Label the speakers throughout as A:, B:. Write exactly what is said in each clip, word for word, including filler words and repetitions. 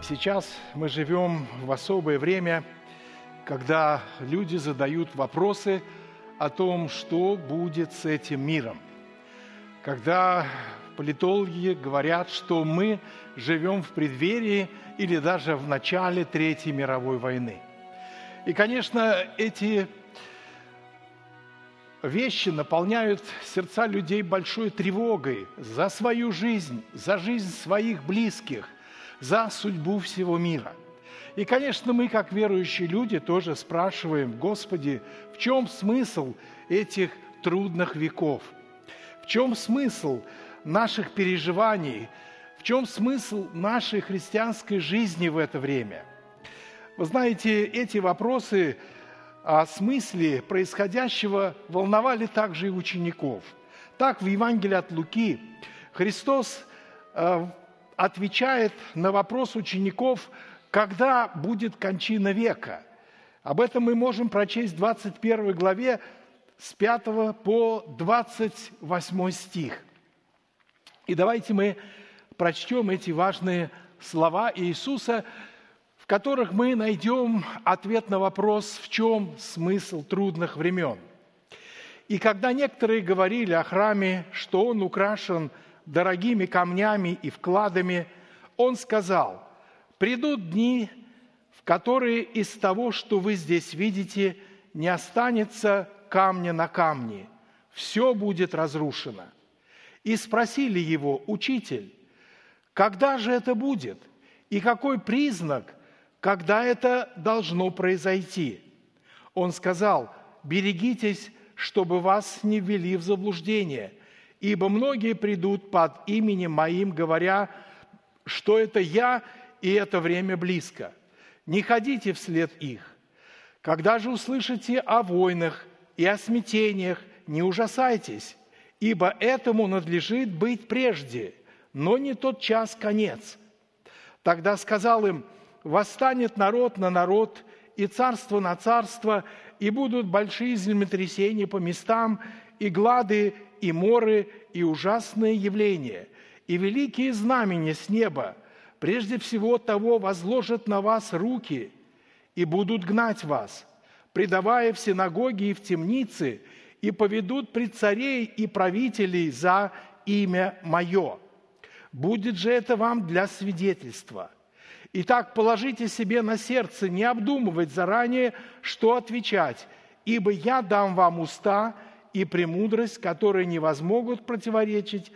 A: Сейчас мы живем в особое время, когда люди задают вопросы о том, что будет с этим миром. Когда политологи говорят, что мы живем в преддверии или даже в начале Третьей мировой войны. И, конечно, эти вещи наполняют сердца людей большой тревогой за свою жизнь, за жизнь своих близких, за судьбу всего мира. И, конечно, мы, как верующие люди, тоже спрашиваем: Господи, в чем смысл этих трудных веков? В чем смысл наших переживаний? В чем смысл нашей христианской жизни в это время? Вы знаете, эти вопросы о смысле происходящего волновали также и учеников. Так, в Евангелии от Луки Христос э, отвечает на вопрос учеников, когда будет кончина века. Об этом мы можем прочесть в двадцать первой главе с пятого по двадцать восьмой стих. И давайте мы прочтем эти важные слова Иисуса, в которых мы найдем ответ на вопрос, в чем смысл трудных времен. «И когда некоторые говорили о храме, что он украшен дорогими камнями и вкладами, он сказал: придут дни, в которые из того, что вы здесь видите, не останется камня на камне, все будет разрушено. И спросили его: Учитель, когда же это будет? И какой признак, когда это должно произойти? Он сказал: берегитесь, чтобы вас не ввели в заблуждение, ибо многие придут под именем Моим, говоря, что это Я, и это время близко. Не ходите вслед их. Когда же услышите о войнах и о смятениях, не ужасайтесь, ибо этому надлежит быть прежде, но не тот час конец. Тогда сказал им: восстанет народ на народ, и царство на царство, и будут большие землетрясения по местам, и глады, и моры, и ужасные явления, и великие знамения с неба. Прежде всего того возложат на вас руки, и будут гнать вас, предавая в синагоги и в темницы, и поведут пред царей и правителей за имя Мое. Будет же это вам для свидетельства. Итак, положите себе на сердце не обдумывать заранее, что отвечать, ибо я дам вам уста и премудрость, которые не возмогут противоречить,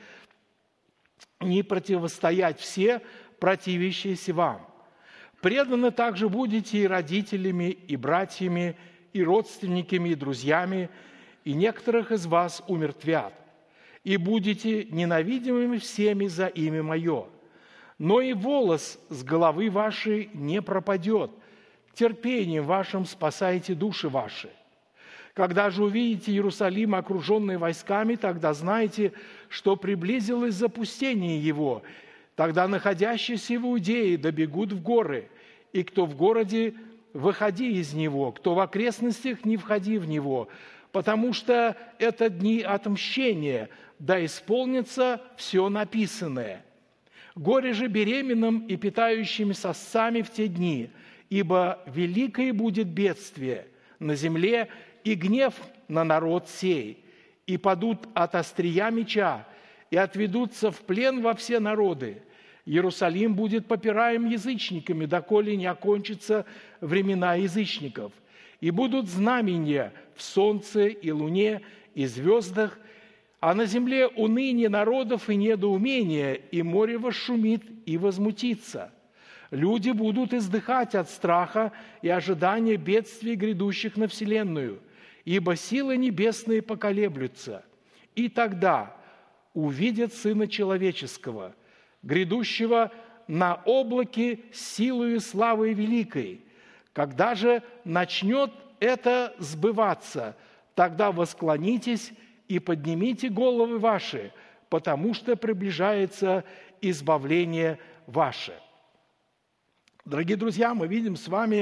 A: не противостоять все противящиеся вам. Преданы также будете и родителями, и братьями, и родственниками, и друзьями, и некоторых из вас умертвят, и будете ненавидимыми всеми за имя Мое. Но и волос с головы вашей не пропадет. Терпением вашим спасайте души ваши. Когда же увидите Иерусалим, окруженный войсками, тогда знайте, что приблизилось запустение его. Тогда находящиеся в Иудее добегут в горы, и кто в городе, выходи из него, кто в окрестностях, не входи в него, потому что это дни отмщения, да исполнится все написанное. Горе же беременным и питающим сосцами в те дни, ибо великое будет бедствие на земле и гнев на народ сей, и падут от острия меча, и отведутся в плен во все народы. Иерусалим будет попираем язычниками, доколе не окончатся времена язычников. И будут знамения в солнце и луне и звездах, а на земле уныние народов и недоумение, и море восшумит и возмутится. Люди будут издыхать от страха и ожидания бедствий, грядущих на вселенную, ибо силы небесные поколеблются. И тогда увидят Сына Человеческого, грядущего на облаке силою и славой великой. Когда же начнет это сбываться, тогда восклонитесь и поднимите головы ваши, потому что приближается избавление ваше». Дорогие друзья, мы видим с вами,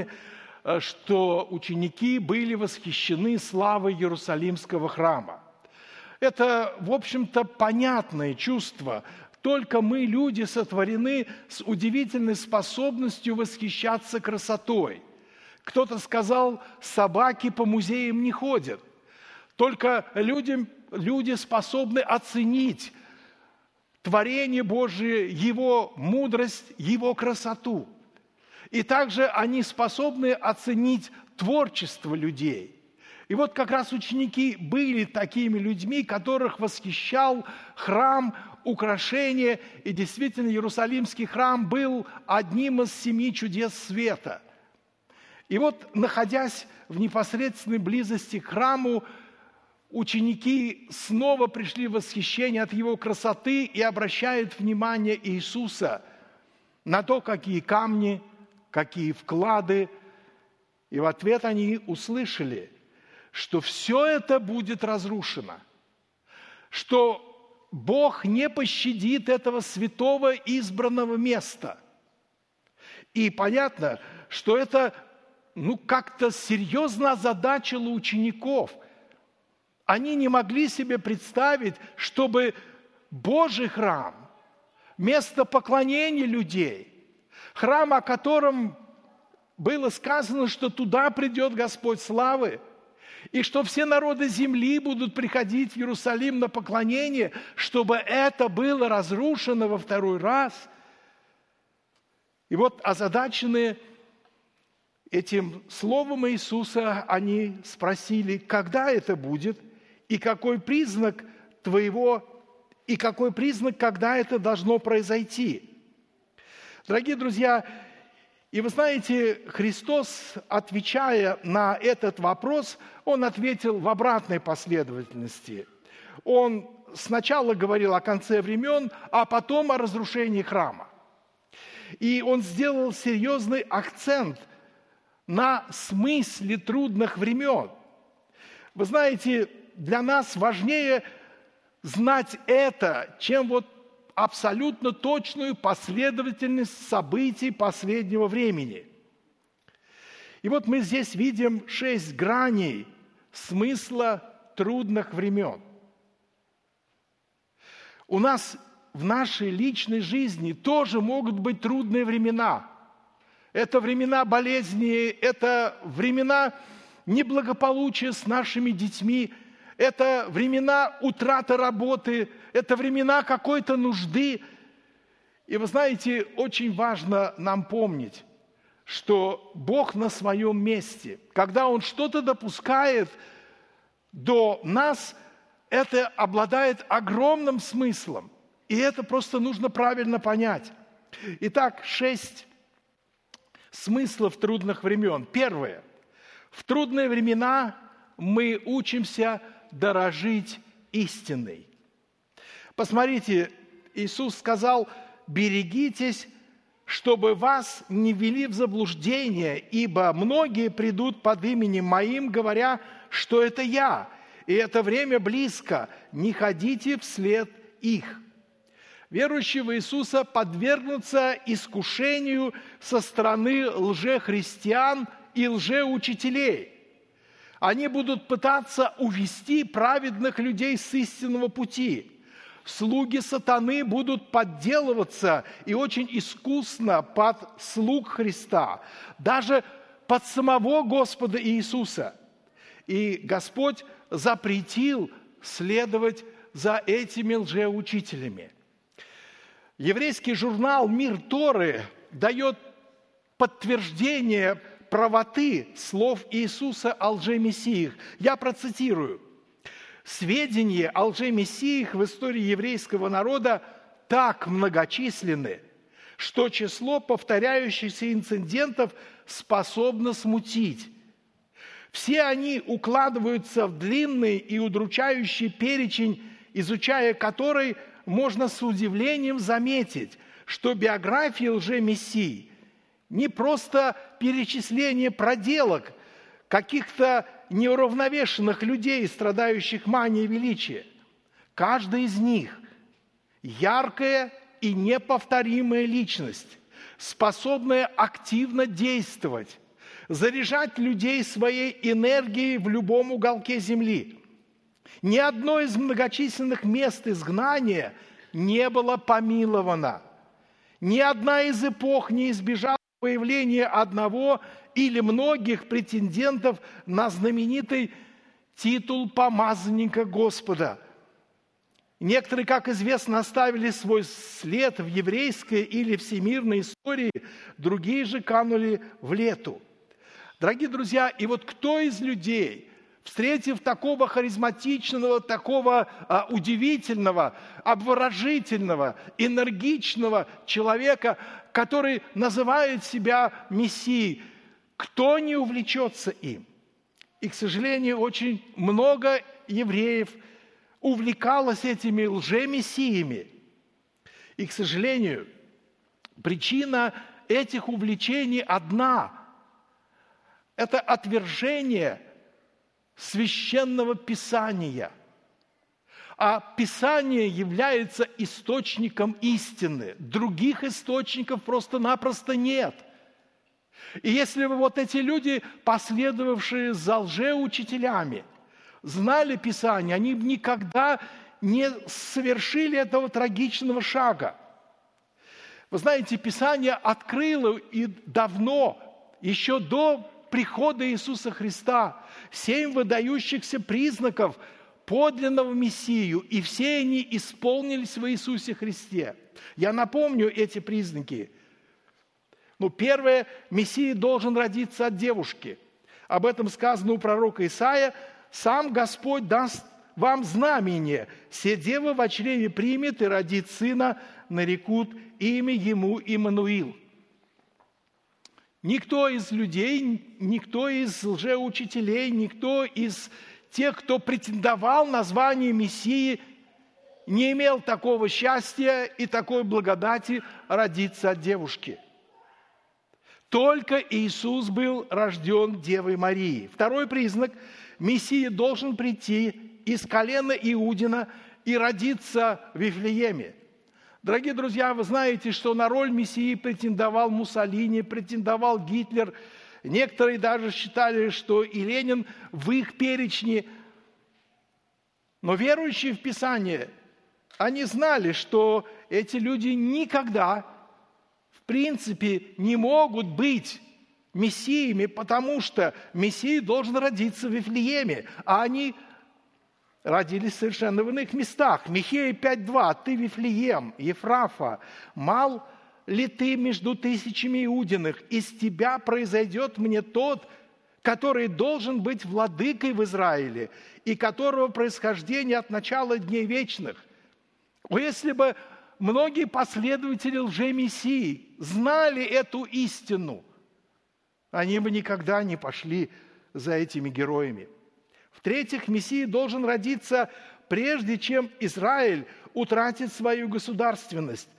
A: что ученики были восхищены славой Иерусалимского храма. Это, в общем-то, понятное чувство. только мы, люди, сотворены с удивительной способностью восхищаться красотой. Кто-то сказал, собаки по музеям не ходят. Только людям, люди способны оценить творение Божие, Его мудрость, Его красоту. И также они способны оценить творчество людей. И вот как раз ученики были такими людьми, которых восхищал храм, украшения. И действительно, Иерусалимский храм был одним из семи чудес света. И вот, находясь в непосредственной близости к храму, ученики снова пришли в восхищение от его красоты и обращают внимание Иисуса на то, какие камни, какие вклады. И в ответ они услышали, что все это будет разрушено, что Бог не пощадит этого святого избранного места. И понятно, что это ну, как-то серьезно озадачило учеников. Они не могли себе представить, чтобы Божий храм, место поклонения людей, храм, о котором было сказано, что туда придет Господь славы, и что все народы земли будут приходить в Иерусалим на поклонение, чтобы это было разрушено во второй раз. И вот озадаченные этим словом Иисуса, они спросили, когда это будет, и какой признак твоего, и какой признак, когда это должно произойти. Дорогие друзья, и вы знаете, Христос, отвечая на этот вопрос, Он ответил в обратной последовательности. Он сначала говорил о конце времен, а потом о разрушении храма. И Он сделал серьезный акцент на смысле трудных времен. Вы знаете, для нас важнее знать это, чем вот абсолютно точную последовательность событий последнего времени. И вот мы здесь видим шесть граней смысла трудных времен. У нас в нашей личной жизни тоже могут быть трудные времена. Это времена болезни, это времена неблагополучия с нашими детьми, это времена утраты работы, это времена какой-то нужды. И вы знаете, очень важно нам помнить, что Бог на своем месте. Когда Он что-то допускает до нас, это обладает огромным смыслом. И это просто нужно правильно понять. Итак, шесть смыслов трудных времен. Первое. В трудные времена мы учимся дорожить истиной. Посмотрите, Иисус сказал, берегитесь, чтобы вас не ввели в заблуждение, ибо многие придут под именем Моим, говоря, что это Я, и это время близко, не ходите вслед их. Верующие в Иисуса подвергнутся искушению со стороны лжехристиан и лжеучителей. Они будут пытаться увести праведных людей с истинного пути. Слуги сатаны будут подделываться и очень искусно под слуг Христа, даже под самого Господа Иисуса. И Господь запретил следовать за этими лжеучителями. Еврейский журнал «Мир Торы» дает подтверждение правоты слов Иисуса о лжемессиях. Я процитирую. Сведения о лжемессиях в истории еврейского народа так многочисленны, что число повторяющихся инцидентов способно смутить. Все они укладываются в длинный и удручающий перечень, изучая который можно с удивлением заметить, что биография лжемессий не просто перечисление проделок каких-то неуравновешенных людей, страдающих манией величия. Каждый из них – яркая и неповторимая личность, способная активно действовать, заряжать людей своей энергией в любом уголке земли. Ни одно из многочисленных мест изгнания не была помилована. Ни одна из эпох не избежала появления одного или многих претендентов на знаменитый титул помазанника Господа. Некоторые, как известно, оставили свой след в еврейской или всемирной истории, другие же канули в лету. Дорогие друзья, и вот кто из людей, встретив такого харизматичного, такого а, удивительного, обворожительного, энергичного человека, который называет себя Мессией, кто не увлечется им? И, к сожалению, очень много евреев увлекалось этими лжемессиями. И, к сожалению, причина этих увлечений одна – это отвержение священного Писания. А Писание является источником истины. Других источников просто-напросто нет. И если бы вот эти люди, последовавшие за лжеучителями, знали Писание, они бы никогда не совершили этого трагичного шага. Вы знаете, Писание открыло и давно, еще до прихода Иисуса Христа, семь выдающихся признаков подлинного Мессию, и все они исполнились в Иисусе Христе. Я напомню эти признаки. Ну, первое, Мессия должен родиться от девушки. Об этом сказано у пророка Исаия: «Сам Господь даст вам знамение, се дева в чреве примет и родит сына, нарекут имя ему Иммануил». Никто из людей, никто из лжеучителей, никто из тех, кто претендовал на звание Мессии, не имел такого счастья и такой благодати родиться от девушки. Только Иисус был рожден Девой Марии. Второй признак – Мессия должен прийти из колена Иудина и родиться в Вифлееме. Дорогие друзья, вы знаете, что на роль Мессии претендовал Муссолини, претендовал Гитлер. Некоторые даже считали, что и Ленин в их перечне. Но верующие в Писание, они знали, что эти люди никогда, в принципе, не могут быть мессиями, потому что Мессия должен родиться в Вифлееме, а они родились совершенно в иных местах. Михея пять два: «Ты, Вифлеем, Ефрафа, мал ли ты между тысячами иудиных? Из тебя произойдет мне тот, который должен быть владыкой в Израиле, и которого происхождение от начала дней вечных». О, если бы многие последователи лжемессии знали эту истину, они бы никогда не пошли за этими героями. В-третьих, Мессия должен родиться, прежде чем Израиль утратит свою государственность.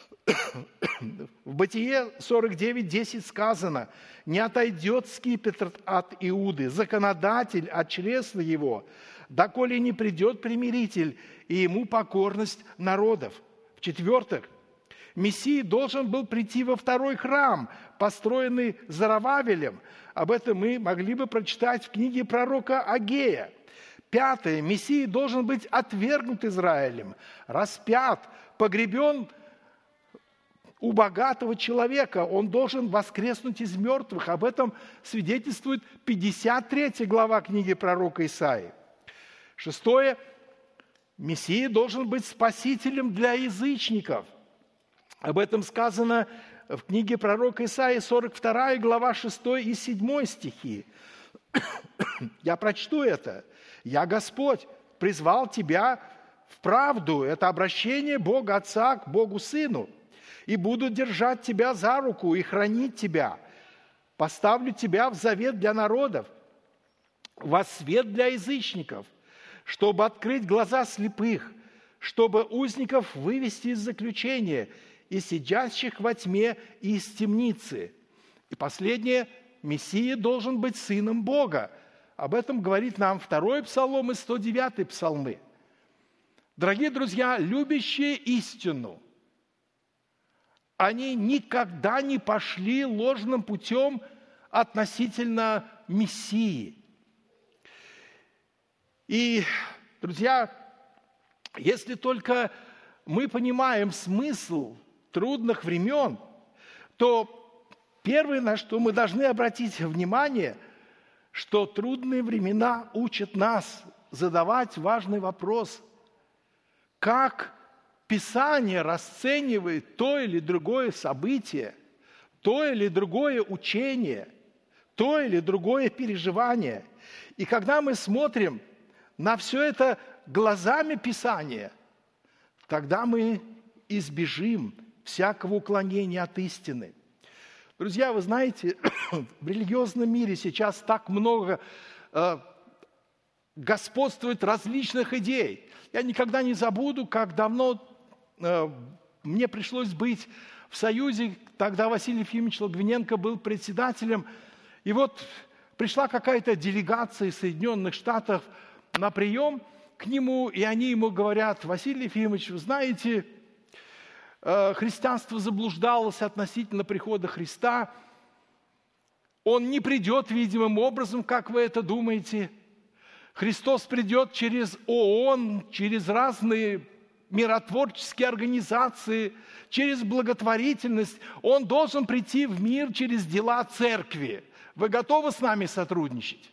A: В Бытие сорок девять десять сказано: «Не отойдет скипетр от Иуды, законодатель от чресла его, доколе не придет примиритель, и ему покорность народов». В-четвертых, Мессия должен был прийти во второй храм, построенный Зоровавелем. Об этом мы могли бы прочитать в книге пророка Агея. Пятое. Мессия должен быть отвергнут Израилем, распят, погребен у богатого человека. Он должен воскреснуть из мертвых. Об этом свидетельствует пятьдесят третья глава книги пророка Исаии. Шестое. Мессия должен быть спасителем для язычников. Об этом сказано в книге пророка Исаии, сорок вторая глава, шестой и седьмой стихи. Я прочту это. «Я, Господь, призвал тебя в правду». Это обращение Бога Отца к Богу Сыну. «И буду держать тебя за руку и хранить тебя. Поставлю тебя в завет для народов, во свет для язычников, чтобы открыть глаза слепых, чтобы узников вывести из заключения, и сидящих во тьме и из темницы». И последнее, Мессия должен быть сыном Бога. Об этом говорит нам второй псалом и сто девятый псалмы. Дорогие друзья, любящие истину, они никогда не пошли ложным путем относительно Мессии. И, друзья, если только мы понимаем смысл трудных времен, то первое, на что мы должны обратить внимание, что трудные времена учат нас задавать важный вопрос: как Писание расценивает то или другое событие, то или другое учение, то или другое переживание. И когда мы смотрим на все это глазами Писания, тогда мы избежим всякого уклонения от истины. Друзья, вы знаете, в религиозном мире сейчас так много э, господствует различных идей. Я никогда не забуду, как давно э, мне пришлось быть в Союзе, тогда Василий Ефимович Логвиненко был председателем, и вот пришла какая-то делегация из Соединенных Штатов на прием к нему, и они ему говорят: Василий Ефимович, вы знаете, христианство заблуждалось относительно прихода Христа. Он не придет видимым образом, как вы это думаете. Христос придет через ООН, через разные миротворческие организации, через благотворительность. Он должен прийти в мир через дела церкви. Вы готовы с нами сотрудничать?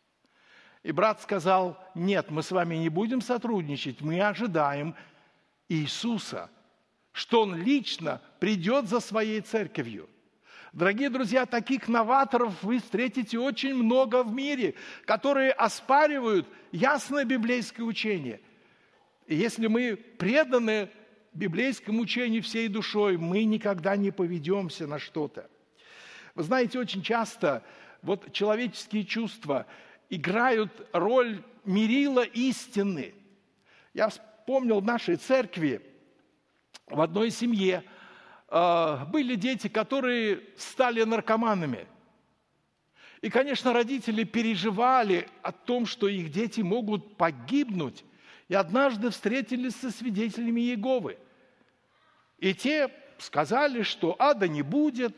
A: И брат сказал: нет, мы с вами не будем сотрудничать, мы ожидаем Иисуса, что Он лично придет за своей церковью. Дорогие друзья, таких новаторов вы встретите очень много в мире, которые оспаривают ясное библейское учение. И если мы преданы библейскому учению всей душой, мы никогда не поведемся на что-то. Вы знаете, очень часто вот человеческие чувства играют роль мерила истины. Я вспомнил в нашей церкви, в одной семье э, были дети, которые стали наркоманами. И, конечно, родители переживали о том, что их дети могут погибнуть. И однажды встретились со свидетелями Иеговы. И те сказали, что ада не будет,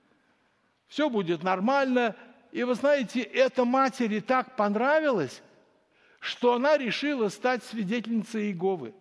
A: все будет нормально. И вы знаете, это матери так понравилось, что она решила стать свидетельницей Иеговы.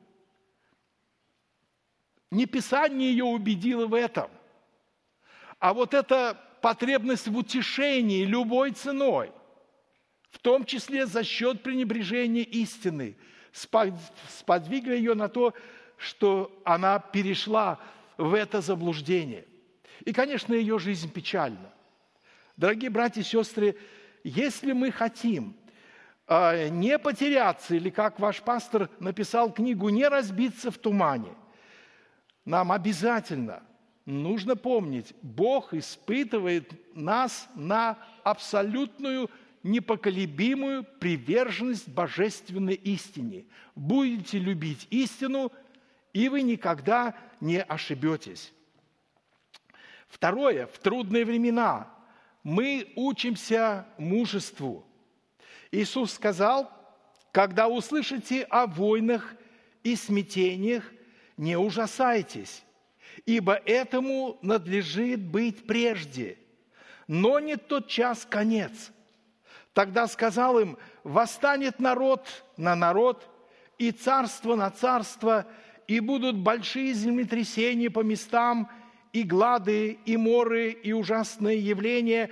A: Не Писание ее убедило в этом, а вот эта потребность в утешении любой ценой, в том числе за счет пренебрежения истины, сподвигла ее на то, что она перешла в это заблуждение. И, конечно, ее жизнь печальна. Дорогие братья и сестры, если мы хотим э, не потеряться, или, как ваш пастор написал книгу, не разбиться в тумане, нам обязательно нужно помнить, Бог испытывает нас на абсолютную непоколебимую приверженность божественной истине. Будете любить истину, и вы никогда не ошибетесь. Второе, в трудные времена мы учимся мужеству. Иисус сказал: когда услышите о войнах и смятениях, не ужасайтесь, ибо этому надлежит быть прежде, но не тот час конец. Тогда сказал им: восстанет народ на народ, и царство на царство, и будут большие землетрясения по местам, и глады, и моры, и ужасные явления,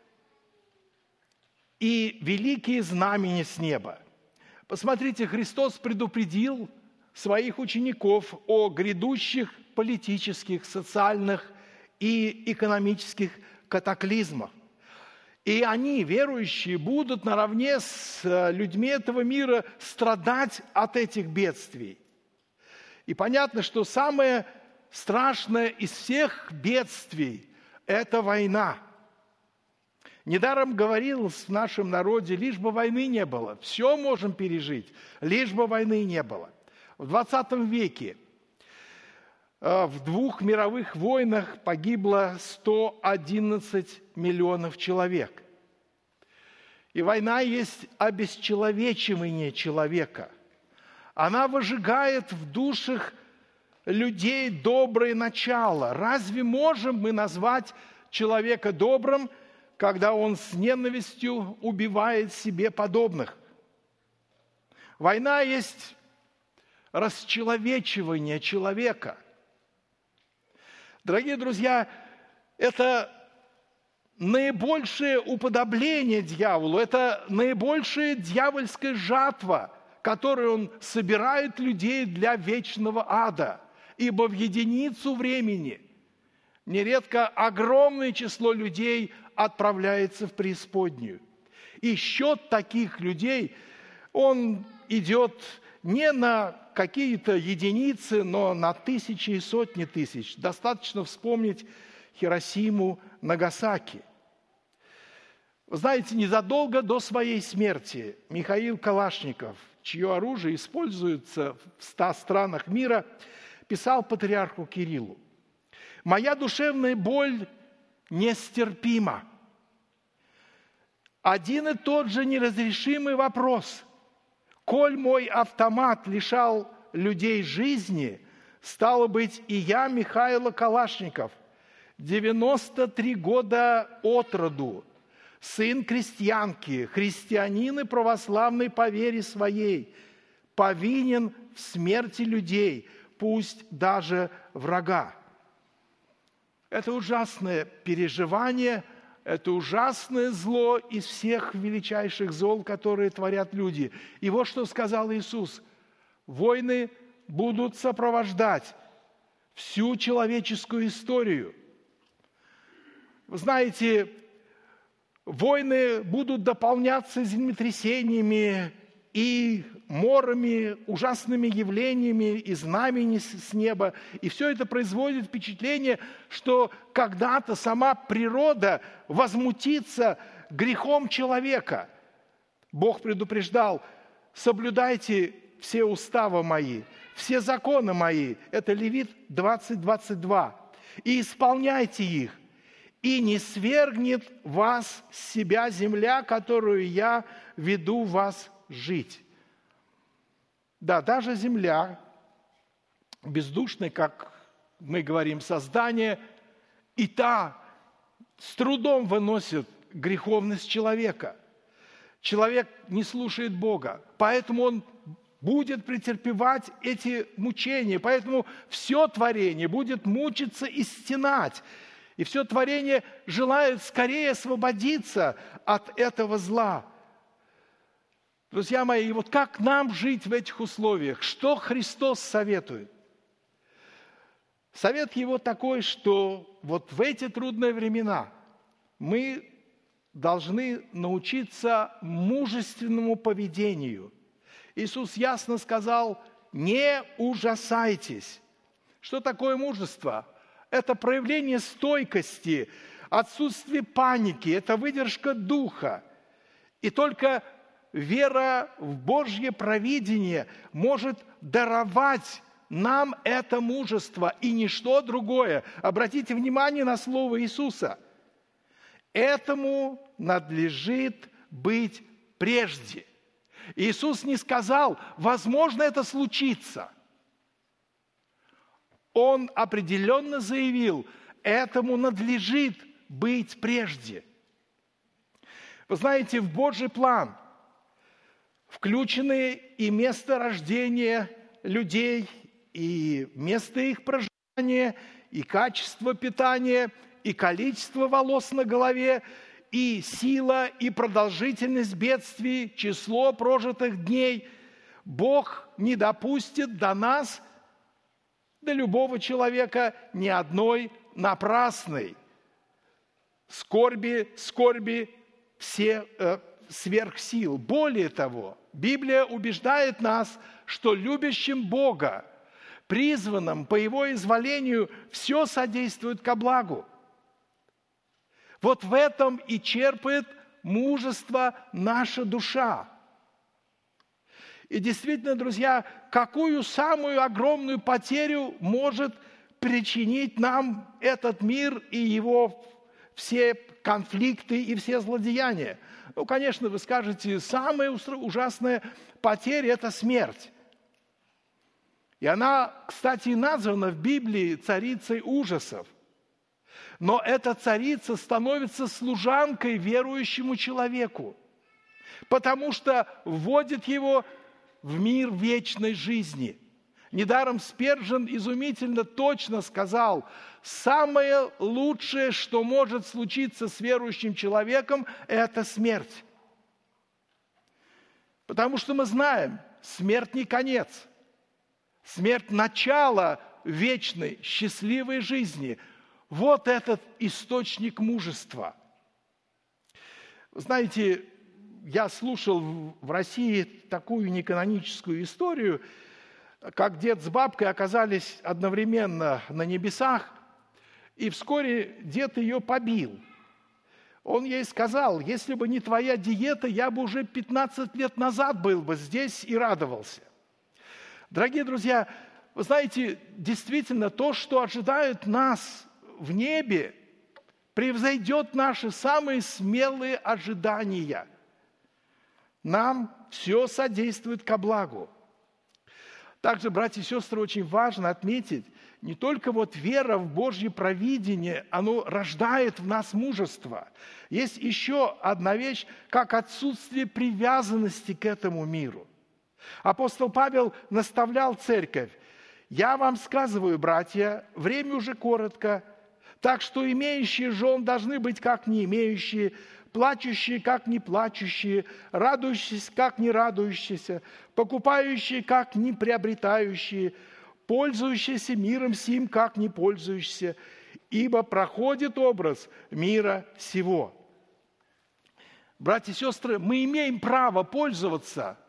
A: и великие знамения с неба. Посмотрите, Христос предупредил своих учеников о грядущих политических, социальных и экономических катаклизмах. И они, верующие, будут наравне с людьми этого мира страдать от этих бедствий. И понятно, что самое страшное из всех бедствий – это война. Недаром говорилось в нашем народе: лишь бы войны не было, все можем пережить, лишь бы войны не было. В двадцатом веке в двух мировых войнах погибло сто одиннадцать миллионов человек. И война есть обесчеловечивание человека. Она выжигает в душах людей доброе начало. Разве можем мы назвать человека добрым, когда он с ненавистью убивает себе подобных? Война есть расчеловечивания человека. Дорогие друзья, это наибольшее уподобление дьяволу, это наибольшая дьявольская жатва, которую он собирает людей для вечного ада. Ибо в единицу времени нередко огромное число людей отправляется в преисподнюю. И счет таких людей, он идет не на какие-то единицы, но на тысячи и сотни тысяч. Достаточно вспомнить Хиросиму, Нагасаки. Вы знаете, незадолго до своей смерти Михаил Калашников, чье оружие используется в ста странах мира, писал патриарху Кириллу: «Моя душевная боль нестерпима. Один и тот же неразрешимый вопрос. Коль мой автомат лишал людей жизни, стало быть, и я, Михаил Калашников, девяносто три года от роду, сын крестьянки, христианин и православный по вере своей, повинен в смерти людей, пусть даже врага». Это ужасное переживание, это ужасное зло из всех величайших зол, которые творят люди. И вот что сказал Иисус: войны будут сопровождать всю человеческую историю. Вы знаете, войны будут дополняться землетрясениями и морами, ужасными явлениями и знамени с неба. И все это производит впечатление, что когда-то сама природа возмутится грехом человека. Бог предупреждал: соблюдайте все уставы мои, все законы мои. Это Левит двадцать двадцать два. И исполняйте их. И не свергнет вас с себя земля, которую я веду вас жить. Да, даже земля, бездушная, как мы говорим, создание, и та с трудом выносит греховность человека. Человек не слушает Бога, поэтому он будет претерпевать эти мучения, поэтому все творение будет мучиться и стенать. И все творение желает скорее освободиться от этого зла. Друзья мои, и вот как нам жить в этих условиях? Что Христос советует? Совет Его такой, что вот в эти трудные времена мы должны научиться мужественному поведению. Иисус ясно сказал: не ужасайтесь. Что такое мужество? Это проявление стойкости, отсутствие паники, это выдержка духа. И только вера в Божье провидение может даровать нам это мужество и ничто другое. Обратите внимание на слово Иисуса. Этому надлежит быть прежде. Иисус не сказал: возможно, это случится. Он определенно заявил: этому надлежит быть прежде. Вы знаете, в Божий план включены и место рождения людей, и место их проживания, и качество питания, и количество волос на голове, и сила, и продолжительность бедствий, число прожитых дней. Бог не допустит до нас, до любого человека, ни одной напрасной скорби, скорби все э, сверх сил. Более того, Библия убеждает нас, что любящим Бога, призванным по Его изволению, все содействует ко благу. Вот в этом и черпает мужество наша душа. И действительно, друзья, какую самую огромную потерю может причинить нам этот мир и его все конфликты и все злодеяния? Ну, конечно, вы скажете, самая ужасная потеря – это смерть. И она, кстати, названа в Библии царицей ужасов. Но эта царица становится служанкой верующему человеку, потому что вводит его в мир вечной жизни. Недаром Спержен изумительно точно сказал: самое лучшее, что может случиться с верующим человеком, это смерть. Потому что мы знаем, смерть не конец. Смерть – начало вечной, счастливой жизни. Вот этот источник мужества. Знаете, я слушал в России такую неканоническую историю, как дед с бабкой оказались одновременно на небесах, и вскоре дед ее побил. Он ей сказал: если бы не твоя диета, я бы уже пятнадцать лет назад был бы здесь и радовался. Дорогие друзья, вы знаете, действительно, то, что ожидает нас в небе, превзойдет наши самые смелые ожидания. Нам все содействует ко благу. Также, братья и сестры, очень важно отметить, не только вот вера в Божье провидение, оно рождает в нас мужество. Есть еще одна вещь, как отсутствие привязанности к этому миру. Апостол Павел наставлял церковь: «Я вам сказываю, братья, время уже коротко, так что имеющие жен должны быть как не имеющие, плачущие, как не плачущие, радующиеся, как не радующиеся, покупающие, как не приобретающие, пользующиеся миром сим, как не пользующиеся, ибо проходит образ мира сего». Братья и сестры, мы имеем право пользоваться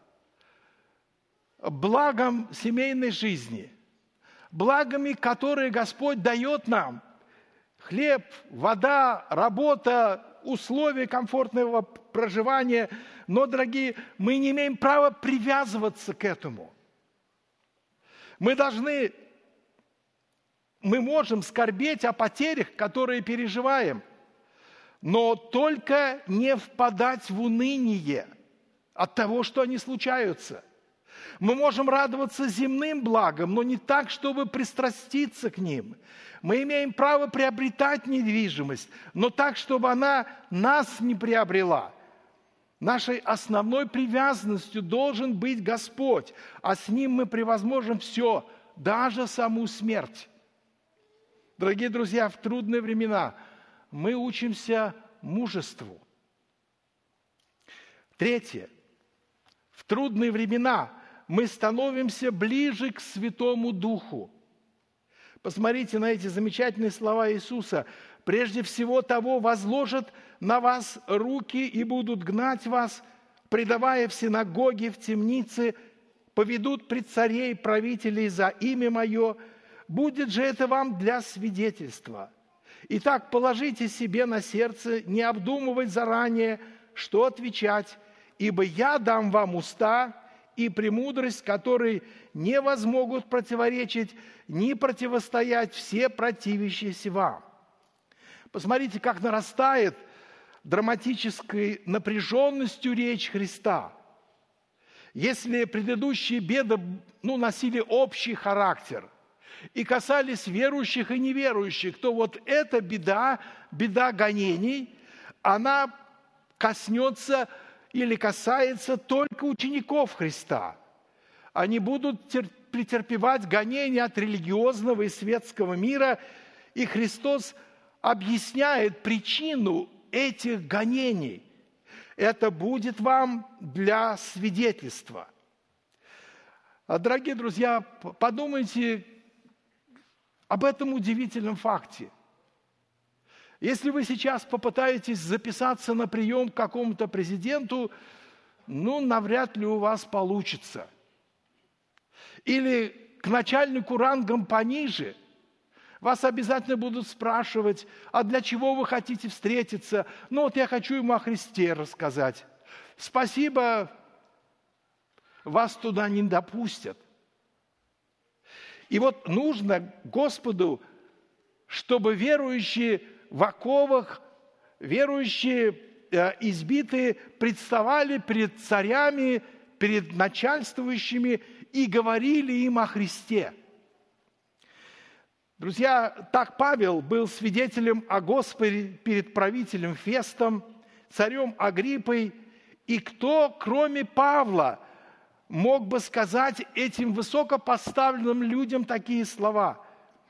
A: благом семейной жизни, благами, которые Господь дает нам. Хлеб, вода, работа, условия комфортного проживания. Но, дорогие, мы не имеем права привязываться к этому. Мы должны, мы можем скорбеть о потерях, которые переживаем, но только не впадать в уныние от того, что они случаются. Мы можем радоваться земным благам, но не так, чтобы пристраститься к ним. Мы имеем право приобретать недвижимость, но так, чтобы она нас не приобрела. Нашей основной привязанностью должен быть Господь, а с Ним мы превозможем все, даже саму смерть. Дорогие друзья, в трудные времена мы учимся мужеству. Третье. В трудные времена мы становимся ближе к Святому Духу. Посмотрите на эти замечательные слова Иисуса. «Прежде всего того возложат на вас руки и будут гнать вас, предавая в синагоги, в темницы, поведут пред царей, правителей за имя Мое. Будет же это вам для свидетельства. Итак, положите себе на сердце не обдумывать заранее, что отвечать, ибо я дам вам уста и премудрость, которой не возмогут противоречить, ни противостоять все противящиеся вам». Посмотрите, как нарастает драматической напряженностью речь Христа. Если предыдущие беды ну, носили общий характер и касались верующих и неверующих, то вот эта беда, беда гонений, она коснется или касается только учеников Христа. Они будут претерпевать гонения от религиозного и светского мира, и Христос объясняет причину этих гонений. Это будет вам для свидетельства. Дорогие друзья, подумайте об этом удивительном факте. Если вы сейчас попытаетесь записаться на прием к какому-то президенту, ну, навряд ли у вас получится. Или к начальнику рангом пониже, вас обязательно будут спрашивать: а для чего вы хотите встретиться? Ну, вот я хочу ему о Христе рассказать. Спасибо, вас туда не допустят. И вот нужно Господу, чтобы верующие в оковах, верующие э, избитые представали перед царями, перед начальствующими и говорили им о Христе. Друзья, так Павел был свидетелем о Господе перед правителем Фестом, царем Агриппой, и кто, кроме Павла, мог бы сказать этим высокопоставленным людям такие слова?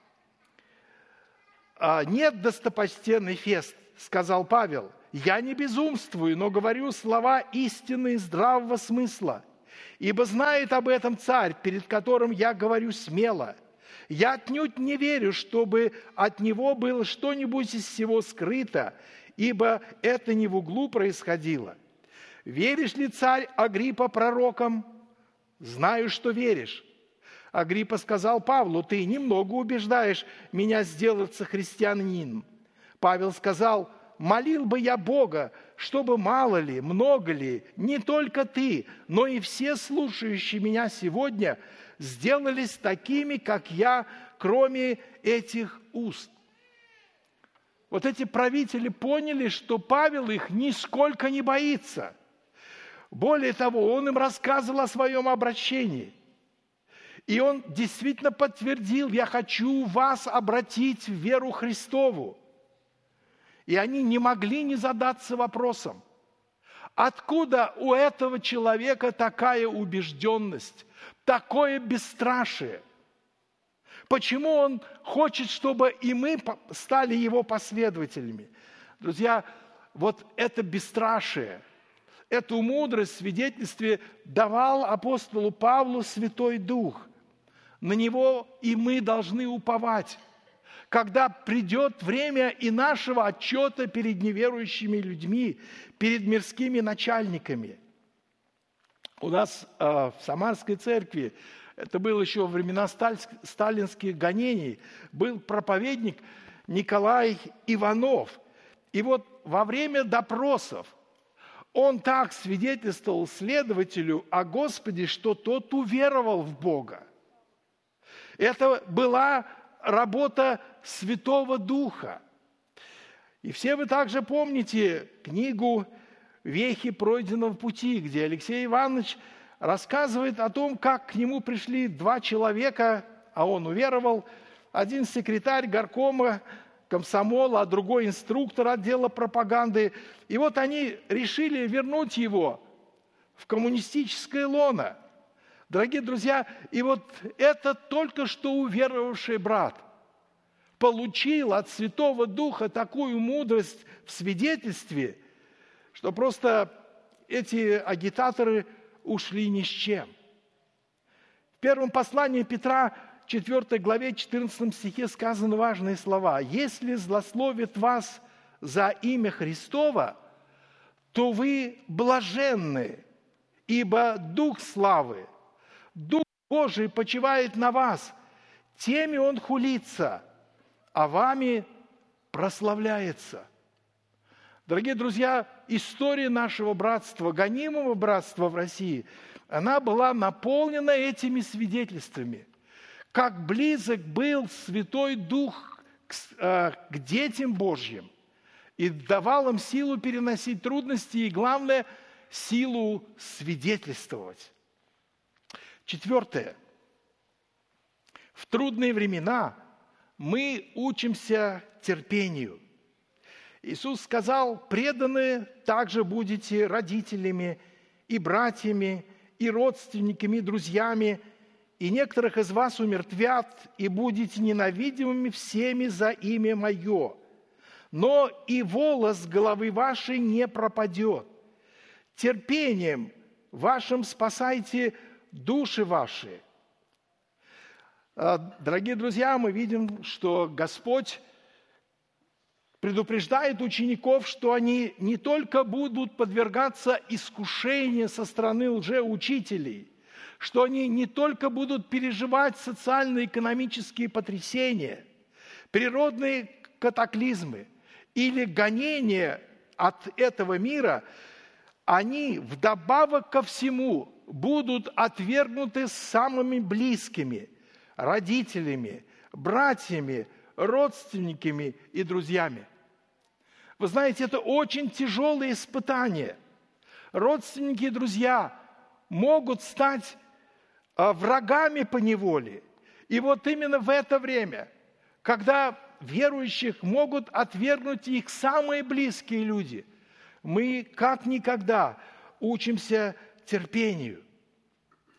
A: «Нет, достопочтенный Фест, — сказал Павел, — я не безумствую, но говорю слова истины и здравого смысла, ибо знает об этом царь, перед которым я говорю смело. Я отнюдь не верю, чтобы от него было что-нибудь из всего скрыто, ибо это не в углу происходило. Веришь ли, царь Агриппа, пророкам? Знаю, что веришь». Агриппа сказал Павлу: «Ты немного убеждаешь меня сделаться христианином». Павел сказал: «Молил бы я Бога, чтобы мало ли, много ли, не только ты, но и все слушающие меня сегодня сделались такими, как я, кроме этих уст». Вот эти правители поняли, что Павел их нисколько не боится. Более того, он им рассказывал о своем обращении. И он действительно подтвердил: «Я хочу вас обратить в веру Христову». И они не могли не задаться вопросом: откуда у этого человека такая убежденность, такое бесстрашие? Почему он хочет, чтобы и мы стали его последователями? Друзья, вот это бесстрашие, эту мудрость в свидетельстве давал апостолу Павлу Святой Дух. На него и мы должны уповать, когда придет время и нашего отчета перед неверующими людьми, перед мирскими начальниками. У нас э, в Самарской церкви, это было еще во времена сталинских гонений, был проповедник Николай Иванов. И вот во время допросов он так свидетельствовал следователю о Господе, что тот уверовал в Бога. Это была работа Святого Духа. И все вы также помните книгу «Вехи пройденного пути», где Алексей Иванович рассказывает о том, как к нему пришли два человека, а он уверовал, один секретарь горкома комсомола, а другой инструктор отдела пропаганды. И вот они решили вернуть его в коммунистическое лоно. Дорогие друзья, и вот этот только что уверовавший брат получил от Святого Духа такую мудрость в свидетельстве, что просто эти агитаторы ушли ни с чем. В первом послании Петра, четвёртой главе, четырнадцатом стихе сказаны важные слова: «Если злословят вас за имя Христово, то вы блаженны, ибо Дух славы, Дух Божий почивает на вас, теми Он хулится, а вами прославляется». Дорогие друзья, история нашего братства, гонимого братства в России, она была наполнена этими свидетельствами. Как близок был Святой Дух к, э, к детям Божьим и давал им силу переносить трудности и, главное, силу свидетельствовать. Четвертое. В трудные времена мы учимся терпению. Иисус сказал: «Преданные также будете родителями и братьями, и родственниками, и друзьями, и некоторых из вас умертвят, и будете ненавидимыми всеми за имя Мое. Но и волос головы вашей не пропадет. Терпением вашим спасайте души ваши». Дорогие друзья, мы видим, что Господь предупреждает учеников, что они не только будут подвергаться искушению со стороны лжеучителей, что они не только будут переживать социально-экономические потрясения, природные катаклизмы или гонения от этого мира, они вдобавок ко всему будут отвергнуты самыми близкими, родителями, братьями, родственниками и друзьями. Вы знаете, это очень тяжелые испытания. Родственники и друзья могут стать врагами поневоле. И вот именно в это время, когда верующих могут отвергнуть их самые близкие люди, мы как никогда учимся терпению.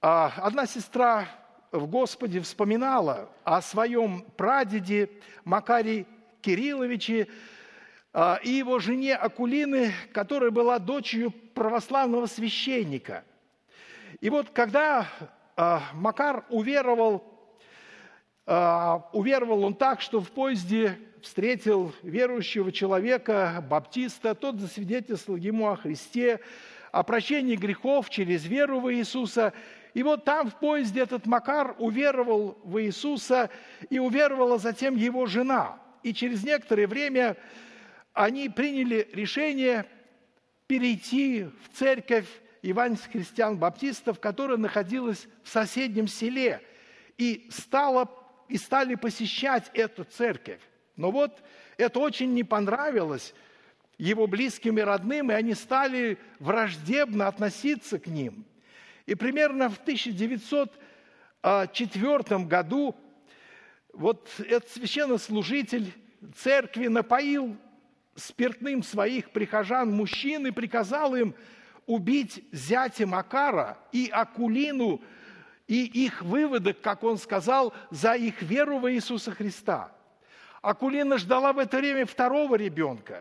A: Одна сестра в Господе вспоминала о своем прадеде Макарии Кирилловиче и его жене Акулины, которая была дочерью православного священника. И вот когда Макар уверовал, уверовал он так, что в поезде встретил верующего человека, баптиста, тот засвидетельствовал ему о Христе, о прощении грехов через веру в Иисуса. И вот там в поезде этот Макар уверовал в Иисуса, и уверовала затем его жена. И через некоторое время они приняли решение перейти в церковь евангельских христиан-баптистов, которая находилась в соседнем селе, и, стала, и стали посещать эту церковь. Но вот это очень не понравилось его близким и родным, и они стали враждебно относиться к ним. И примерно в тысяча девятьсот четвёртом году вот этот священнослужитель церкви напоил спиртным своих прихожан мужчин и приказал им убить зятя Макара и Акулину, и их выводок, как он сказал, за их веру в Иисуса Христа. Акулина ждала в это время второго ребенка,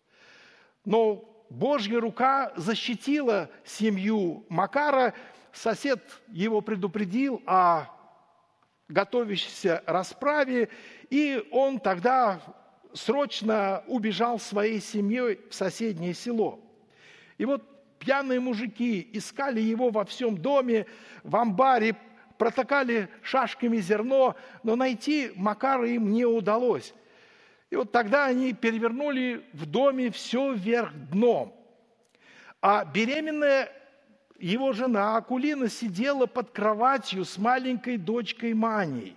A: но Божья рука защитила семью Макара. Сосед его предупредил о готовящейся расправе, и он тогда срочно убежал своей семьей в соседнее село. И вот пьяные мужики искали его во всем доме, в амбаре, протыкали шашками зерно, но найти Макара им не удалось. И вот тогда они перевернули в доме все вверх дном. А беременная его жена Акулина сидела под кроватью с маленькой дочкой Маней.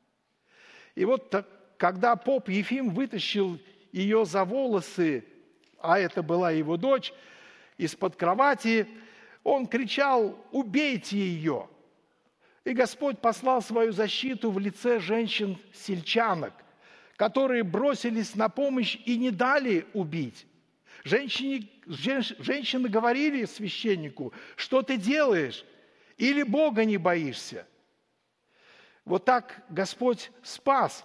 A: И вот когда поп Ефим вытащил ее за волосы, а это была его дочь, из-под кровати, он кричал: «Убейте ее!» И Господь послал свою защиту в лице женщин-сельчанок, которые бросились на помощь и не дали убить. Женщине, женщ, женщины говорили священнику: «Что ты делаешь? Или Бога не боишься?» Вот так Господь спас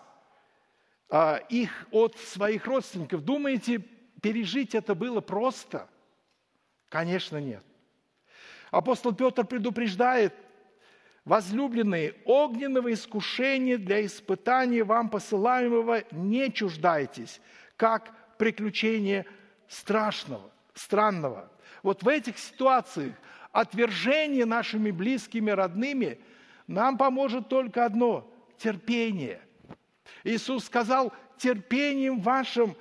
A: а, их от своих родственников. Думаете, пережить это было просто? Конечно, нет. Апостол Петр предупреждает: «Возлюбленные, огненного искушения для испытания вам посылаемого не чуждайтесь, как приключение страшного, странного». Вот в этих ситуациях отвержение нашими близкими, родными нам поможет только одно – терпение. Иисус сказал: «Терпением вашим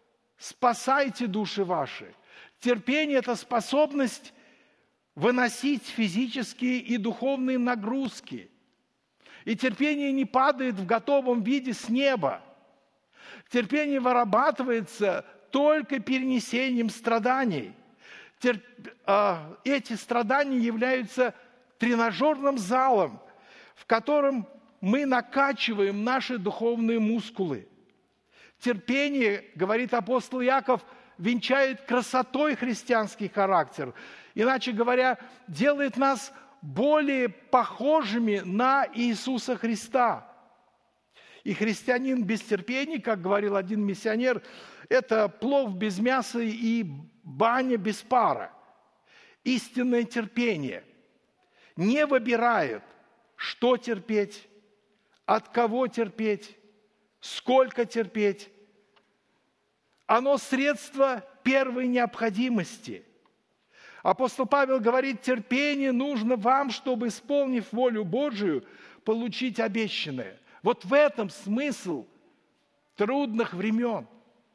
A: спасайте души ваши». Терпение – это способность выносить физические и духовные нагрузки. И терпение не падает в готовом виде с неба. Терпение вырабатывается только перенесением страданий. Терп... Эти страдания являются тренажерным залом, в котором мы накачиваем наши духовные мускулы. Терпение, говорит апостол Иаков, венчает красотой христианский характер. Иначе говоря, делает нас более похожими на Иисуса Христа. И христианин без терпения, как говорил один миссионер, это плов без мяса и баня без пара. Истинное терпение не выбирает, что терпеть, от кого терпеть, сколько терпеть. Оно средство первой необходимости. Апостол Павел говорит: терпение нужно вам, чтобы, исполнив волю Божию, получить обещанное. Вот в этом смысл трудных времен.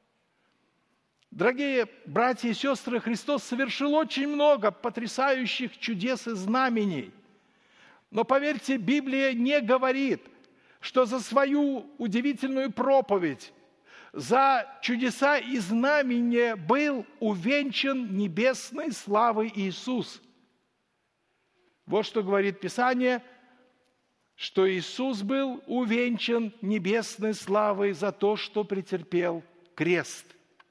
A: Дорогие братья и сестры, Христос совершил очень много потрясающих чудес и знамений. Но поверьте, Библия не говорит, что за свою удивительную проповедь, за чудеса и знамения был увенчан небесной славой Иисус. Вот что говорит Писание, что Иисус был увенчан небесной славой за то, что претерпел крест.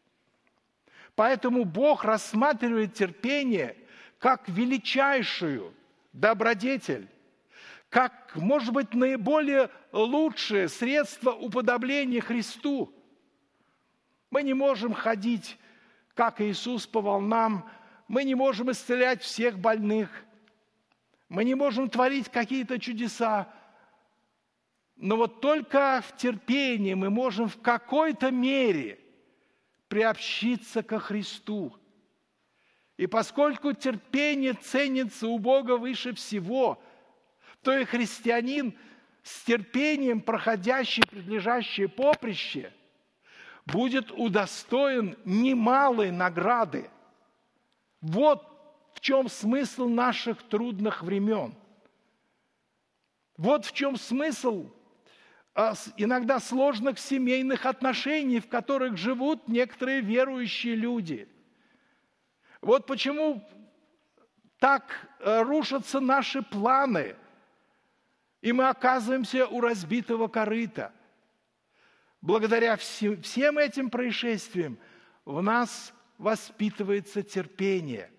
A: Поэтому Бог рассматривает терпение как величайшую добродетель как, может быть, наиболее лучшее средство уподобления Христу. Мы не можем ходить, как Иисус, по волнам, мы не можем исцелять всех больных, мы не можем творить какие-то чудеса, но вот только в терпении мы можем в какой-то мере приобщиться ко Христу. И поскольку терпение ценится у Бога выше всего, то и христианин, с терпением проходящий предлежащее поприще, будет удостоен немалой награды. Вот в чем смысл наших трудных времен. Вот в чем смысл иногда сложных семейных отношений, в которых живут некоторые верующие люди. Вот почему так рушатся наши планы, и мы оказываемся у разбитого корыта. Благодаря всем этим происшествиям в нас воспитывается терпение.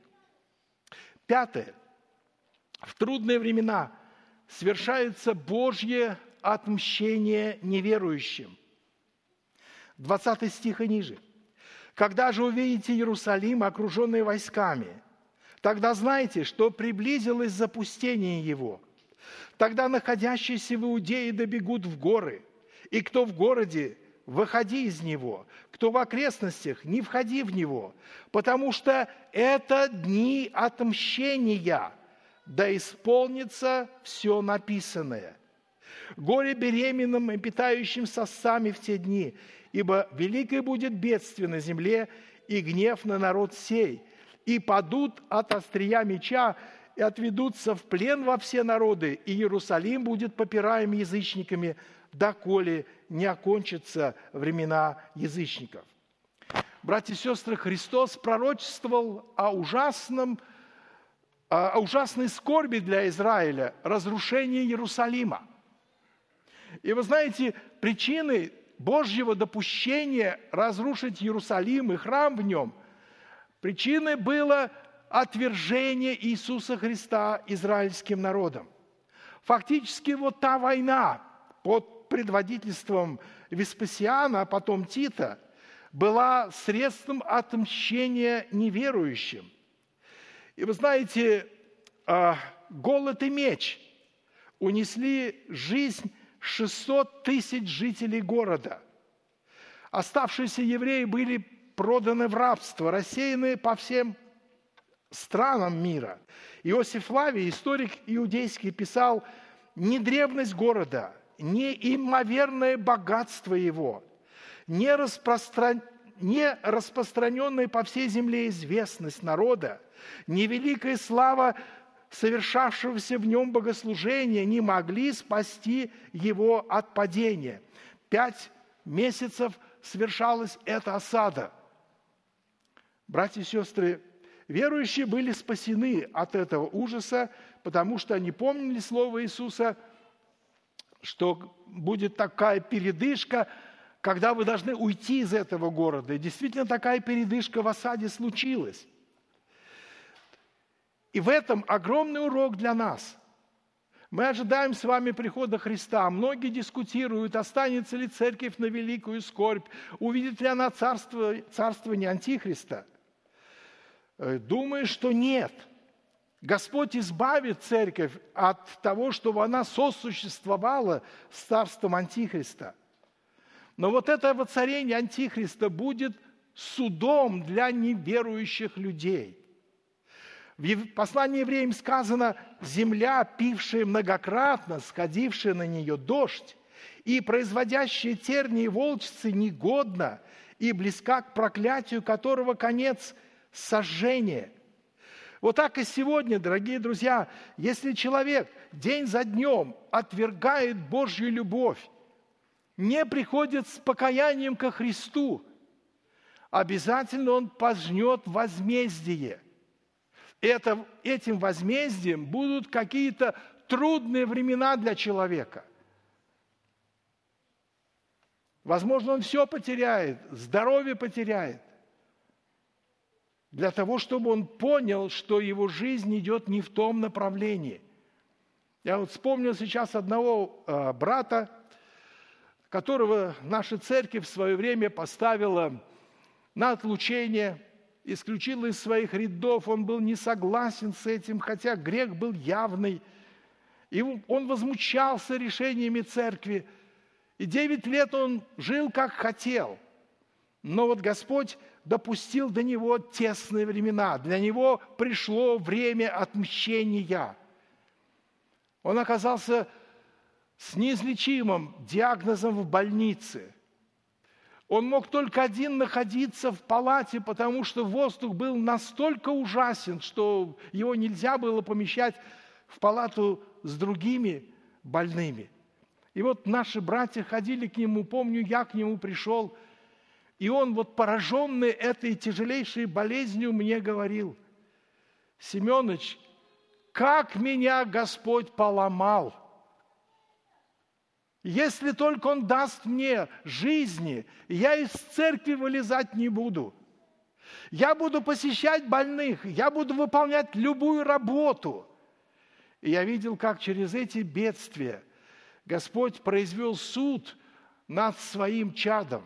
A: Пятое. В трудные времена совершается Божье отмщение неверующим. двадцатый стих и ниже. «Когда же увидите Иерусалим, окруженный войсками, тогда знайте, что приблизилось запустение его. Тогда находящиеся в Иудее добегут в горы, и кто в городе, выходи из него, кто в окрестностях, не входи в него, потому что это дни отмщения, да исполнится все написанное. Горе беременным и питающим сосами в те дни, ибо великое будет бедствие на земле и гнев на народ сей, и падут от острия меча, и отведутся в плен во все народы, и Иерусалим будет попираем язычниками, доколе не окончатся времена язычников». Братья и сестры, Христос пророчествовал о ужасном, о ужасной скорби для Израиля, разрушении Иерусалима. И вы знаете, причиной Божьего допущения разрушить Иерусалим и храм в нем, причиной было отвержение Иисуса Христа израильским народом. Фактически вот та война под предводительством Веспасиана, а потом Тита, была средством отмщения неверующим. И вы знаете, голод и меч унесли жизнь шестьсот тысяч жителей города. Оставшиеся евреи были проданы в рабство, рассеяны по всем странам мира. Иосиф Флавий, историк иудейский, писал: «Не древность города, не имоверное богатство его, не, распростран... не распространенная по всей земле известность народа, не великая слава совершавшегося в нем богослужения не могли спасти его от падения». Пять месяцев совершалась эта осада. Братья и сестры, верующие были спасены от этого ужаса, потому что они помнили слово Иисуса, что будет такая передышка, когда вы должны уйти из этого города. И действительно такая передышка в осаде случилась. И в этом огромный урок для нас. Мы ожидаем с вами прихода Христа. Многие дискутируют, останется ли церковь на великую скорбь, увидит ли она царство, царствование Антихриста. Думаю, что нет. Господь избавит церковь от того, чтобы она сосуществовала с царством Антихриста. Но вот это воцарение Антихриста будет судом для неверующих людей. В послании евреям сказано: «Земля, пившая многократно, сходившая на нее дождь, и производящая тернии и волчицы, негодна и близка к проклятию, которого конец – сожжение». Вот так и сегодня, дорогие друзья, если человек день за днем отвергает Божью любовь, не приходит с покаянием ко Христу, обязательно он пожнет возмездие. Это, этим возмездием будут какие-то трудные времена для человека. Возможно, он все потеряет, здоровье потеряет, для того, чтобы он понял, что его жизнь идет не в том направлении. Я вот вспомнил сейчас одного э, брата, которого наша церковь в свое время поставила на отлучение, исключила из своих рядов. Он был не согласен с этим, хотя грех был явный. И он возмущался решениями церкви. И девять лет он жил, как хотел. Но вот Господь допустил до него тесные времена. Для него пришло время отмщения. Он оказался с неизлечимым диагнозом в больнице. Он мог только один находиться в палате, потому что воздух был настолько ужасен, что его нельзя было помещать в палату с другими больными. И вот наши братья ходили к нему, помню, я к нему пришел, и он, вот пораженный этой тяжелейшей болезнью, мне говорил: Семеныч, как меня Господь поломал! Если только Он даст мне жизни, я из церкви вылезать не буду. Я буду посещать больных, я буду выполнять любую работу. И я видел, как через эти бедствия Господь произвел суд над своим чадом,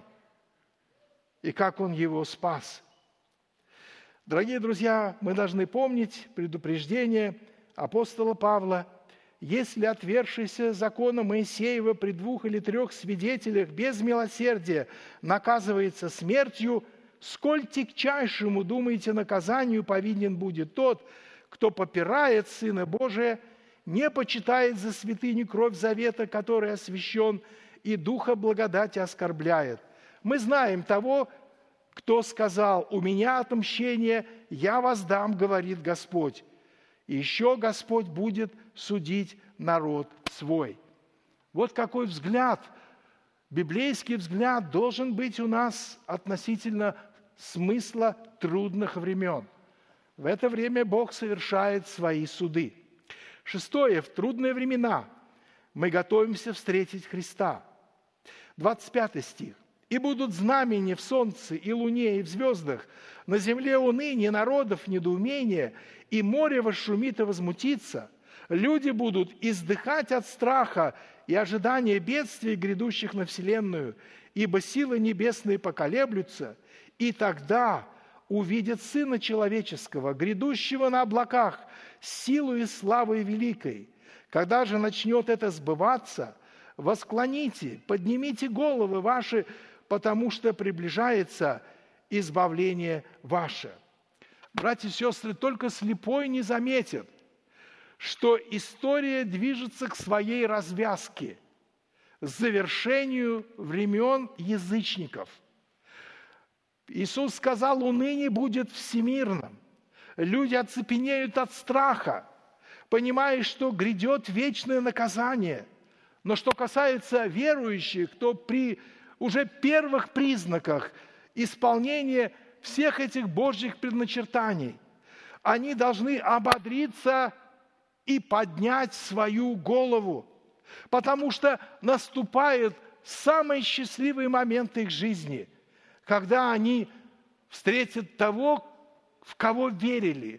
A: и как Он его спас. Дорогие друзья, мы должны помнить предупреждение апостола Павла: если отвергшийся закона Моисеева при двух или трех свидетелях без милосердия наказывается смертью, сколь тягчайшему, думаете, наказанию повинен будет тот, кто попирает Сына Божия, не почитает за святыню кровь завета, который освящен, и Духа благодати оскорбляет. Мы знаем того, кто сказал: «У меня отмщение, я воздам, говорит Господь». И еще Господь будет судить народ свой. Вот какой взгляд, библейский взгляд должен быть у нас относительно смысла трудных времен. В это время Бог совершает свои суды. Шестое. В трудные времена мы готовимся встретить Христа. двадцать пятый стих. «И будут знамения в солнце, и луне, и в звездах, на земле уныние, народов недоумение, и море восшумит и возмутится. Люди будут издыхать от страха и ожидания бедствий, грядущих на вселенную, ибо силы небесные поколеблются, и тогда увидят Сына Человеческого, грядущего на облаках, с силой и славой великой. Когда же начнет это сбываться, восклоните, поднимите головы ваши, потому что приближается избавление ваше». Братья и сестры, только слепой не заметит, что история движется к своей развязке, к завершению времен язычников. Иисус сказал: уныние будет всемирным. Люди оцепенеют от страха, понимая, что грядет вечное наказание. Но что касается верующих, то при уже первых признаках исполнения всех этих Божьих предначертаний они должны ободриться и поднять свою голову, потому что наступает самый счастливый момент их жизни, когда они встретят того, в кого верили,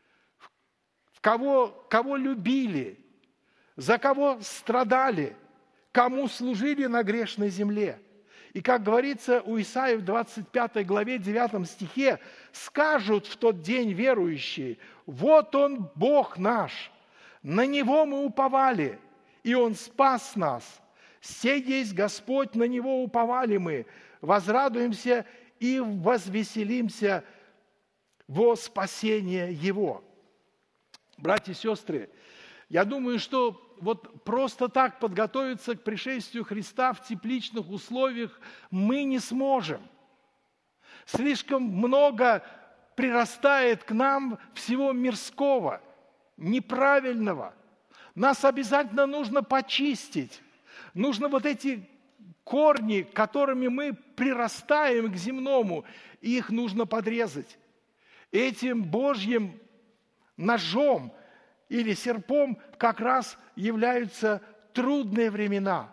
A: в кого, кого любили, за кого страдали, кому служили на грешной земле. И, как говорится у Исаии в двадцать пятой главе, девятом стихе, «Скажут в тот день верующие: вот Он, Бог наш, на Него мы уповали, и Он спас нас. Сей есть Господь, на Него уповали мы, возрадуемся и возвеселимся во спасение Его». Братья и сестры, я думаю, что вот просто так подготовиться к пришествию Христа в тепличных условиях мы не сможем. Слишком много прирастает к нам всего мирского, неправильного. Нас обязательно нужно почистить. Нужно вот эти корни, которыми мы прирастаем к земному, их нужно подрезать. Этим Божьим ножом или серпом как раз являются трудные времена.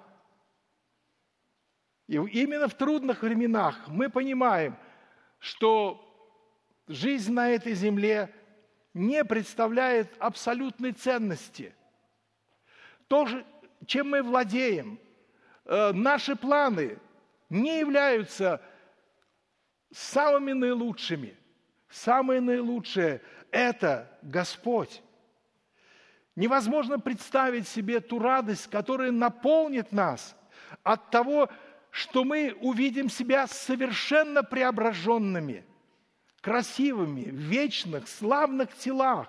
A: И именно в трудных временах мы понимаем, что жизнь на этой земле не представляет абсолютной ценности. То, чем мы владеем, наши планы не являются самыми наилучшими. Самое наилучшее – это Господь. Невозможно представить себе ту радость, которая наполнит нас от того, что мы увидим себя совершенно преображенными, красивыми, в вечных, славных телах.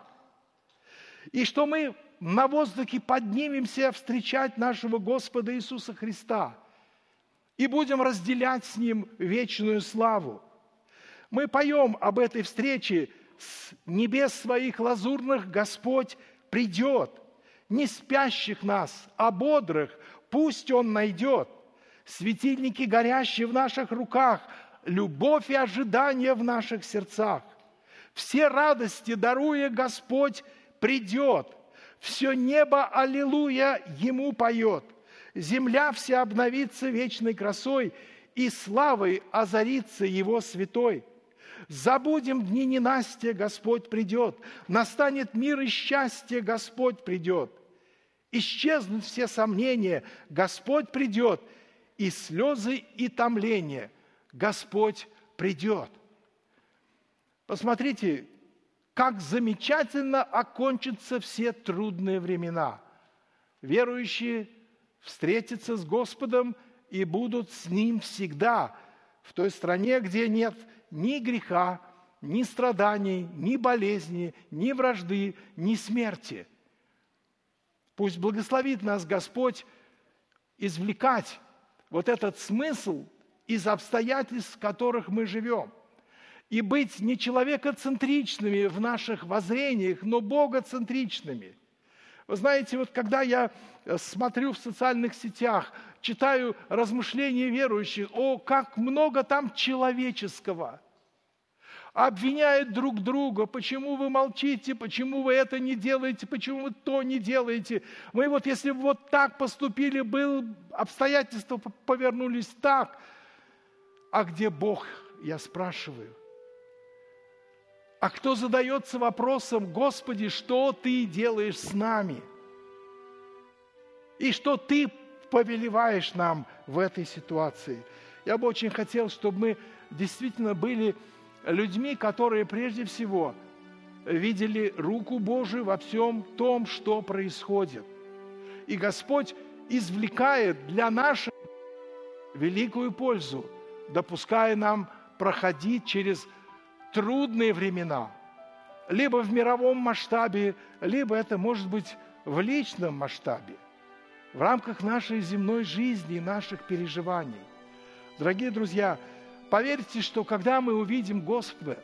A: И что мы на воздухе поднимемся встречать нашего Господа Иисуса Христа и будем разделять с Ним вечную славу. Мы поем об этой встрече: с небес своих лазурных Господь придет, не спящих нас, а бодрых пусть Он найдет. Светильники горящие в наших руках, любовь и ожидание в наших сердцах. Все радости даруя, Господь придет. Все небо, аллилуйя, Ему поет. Земля вся обновится вечной красой, и славой озарится Его святой. Забудем дни ненастья, Господь придет. Настанет мир и счастье, Господь придет. Исчезнут все сомнения, Господь придет. И слезы, и томление, Господь придет. Посмотрите, как замечательно окончатся все трудные времена. Верующие встретятся с Господом и будут с Ним всегда, в той стране, где нет ни греха, ни страданий, ни болезни, ни вражды, ни смерти. Пусть благословит нас Господь извлекать вот этот смысл из обстоятельств, в которых мы живем, и быть не человекоцентричными в наших воззрениях, но богоцентричными. Вы знаете, вот когда я смотрю в социальных сетях, читаю размышления верующих, о, как много там человеческого. Обвиняют друг друга, почему вы молчите, почему вы это не делаете, почему вы то не делаете. Мы вот, если бы вот так поступили, был, обстоятельства повернулись так. А где Бог, я спрашиваю? А кто задается вопросом: Господи, что Ты делаешь с нами? И что Ты повелеваешь нам в этой ситуации? Я бы очень хотел, чтобы мы действительно были людьми, которые прежде всего видели руку Божию во всем том, что происходит. И Господь извлекает для нашей великую пользу, допуская нам проходить через трудные времена, либо в мировом масштабе, либо это может быть в личном масштабе, в рамках нашей земной жизни и наших переживаний. Дорогие друзья, поверьте, что когда мы увидим Господа,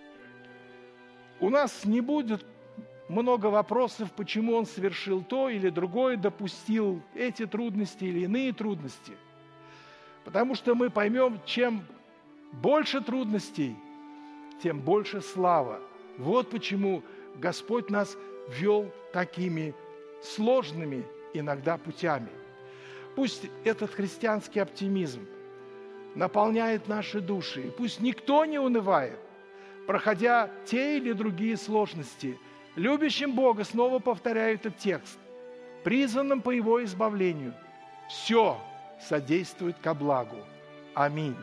A: у нас не будет много вопросов, почему Он совершил то или другое, допустил эти трудности или иные трудности. Потому что мы поймем, чем больше трудностей, тем больше слава. Вот почему Господь нас вел такими сложными иногда путями. Пусть этот христианский оптимизм наполняет наши души. И пусть никто не унывает, проходя те или другие сложности. Любящим Бога, снова повторяю этот текст, призванным по Его избавлению, все содействует ко благу. Аминь.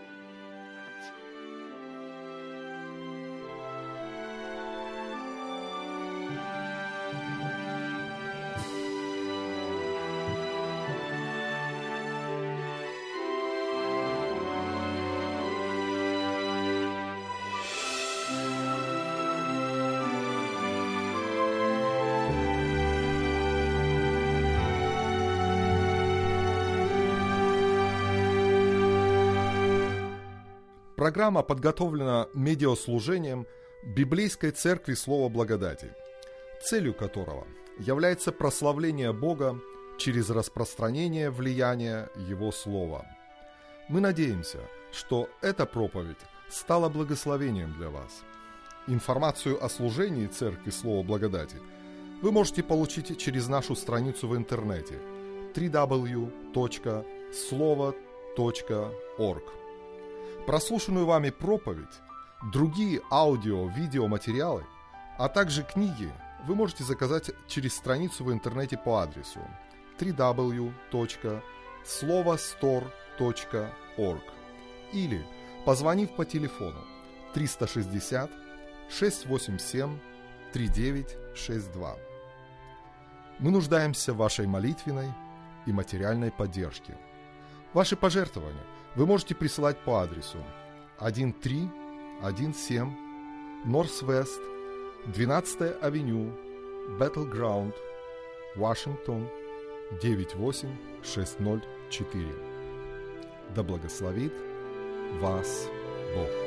B: Программа подготовлена медиаслужением Библейской Церкви Слова Благодати, целью которого является прославление Бога через распространение влияния Его Слова. Мы надеемся, что эта проповедь стала благословением для вас. Информацию о служении Церкви Слова Благодати вы можете получить через нашу страницу в интернете дабл ю дабл ю дабл ю точка слово точка орг. Прослушанную вами проповедь, другие аудио-видеоматериалы, а также книги вы можете заказать через страницу в интернете по адресу дабл ю дабл ю дабл ю точка словостор точка орг или позвонив по телефону триста шестьдесят шестьсот восемьдесят семь тридцать девять шестьдесят два. Мы нуждаемся в вашей молитвенной и материальной поддержке. Ваши пожертвования вы можете присылать по адресу тысяча триста семь Норс-Вест, двенадцатая авеню, Battleground, Вашингтон, девять восемь шесть ноль четыре. Да благословит вас Бог.